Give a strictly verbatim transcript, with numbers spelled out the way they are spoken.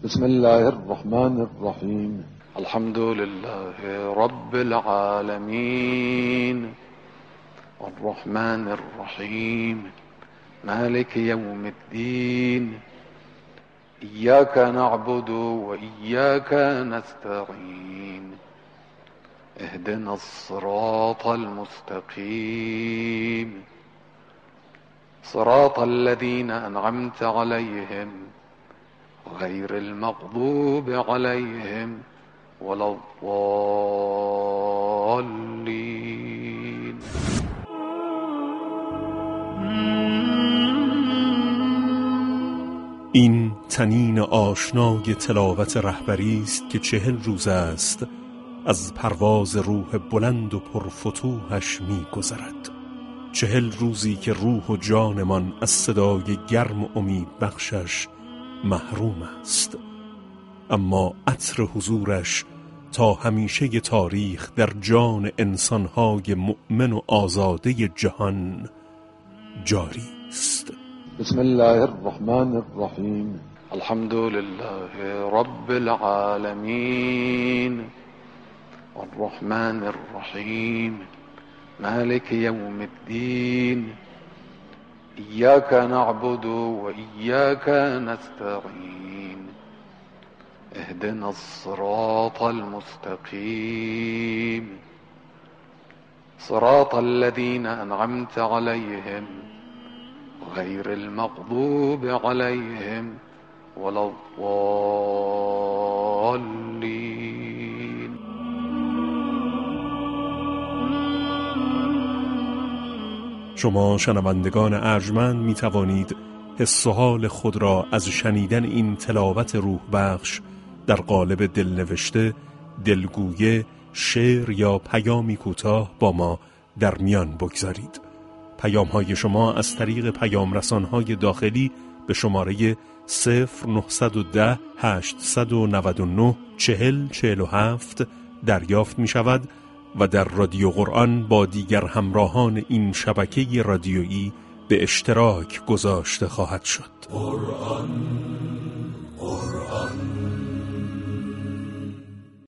بسم الله الرحمن الرحیم. الحمد لله رب العالمین الرحمن الرحیم مالک یوم الدین ایاک نعبد و ایاک نستعین اهدنا الصراط المستقیم صراط الذين أنعمت عليهم غير المغضوب عليهم ولا الضالين. این طنین آشنای تلاوت رهبری است که چهل روز است از پرواز روح بلند و پرفتوحش می گذرد. چهل روزی که روح و جانمان از صدای گرم و امید بخشش محروم است، اما عطر حضورش تا همیشه تاریخ در جان انسانهای مؤمن و آزاده جهان جاری است. بسم الله الرحمن الرحیم. الحمد لله رب العالمین الرحمن الرحیم مالک یوم الدین ایاک نعبد و ایاک نستعین اهدنا الصراط المستقیم صراط الذين أنعمت عليهم غير المغضوب عليهم ولا الضالين. شما شنوندگان ارجمند می توانید حس و حال خود را از شنیدن این تلاوت روح بخش در قالب دلنوشته، دلگویه، شعر یا پیامی کوتاه با ما در میان بگذارید. پیام های شما از طریق پیام رسان های داخلی به شماره صفر نهصد و ده هشتصد و نود و نه چهل چهل و هفت دریافت می شود و در رادیو قرآن با دیگر همراهان این شبکه رادیویی به اشتراک گذاشته خواهد شد. قرآن